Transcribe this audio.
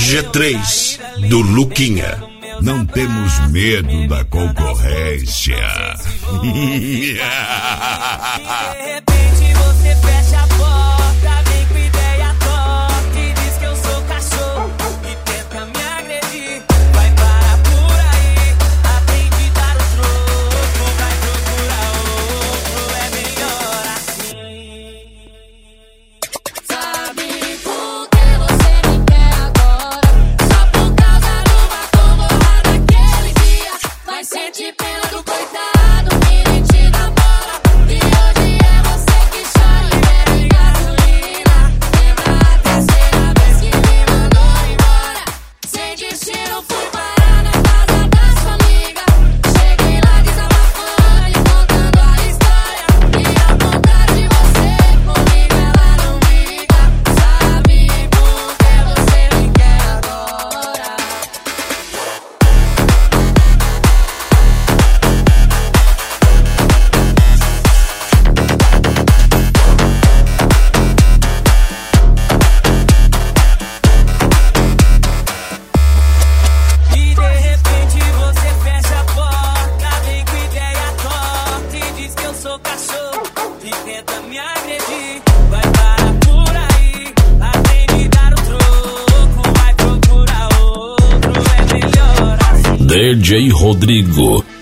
G3 do Luquinha. Não temos medo da concorrência. De repente você fecha a porta, vem com ideia torta e diz que eu sou cachorro e tenta me agredir. Vai parar por aí, aprende a dar o troco, vai procurar outro, é melhor assim. Sabe por que você me quer agora? Só por causa do batom borrado daquele dia. Vai sentir pena do coitado que nem te dá bola. E hoje é você que chora e bebe gasolina. Lembra a terceira vez que me mandou embora? Sem destino fui parar na casa da sua amiga. Cheguei lá desabafando e contando a história. E ao contrário de você, comigo ela não briga. Sabe por que você me quer agora? E de repente você fecha a porta, vem com ideia torta e diz que eu sou cachorro e tenta me agredir. Vai parar por aí, aprende a dar o troco, vai procurar outro, é melhor assim. DJ Rodrigo.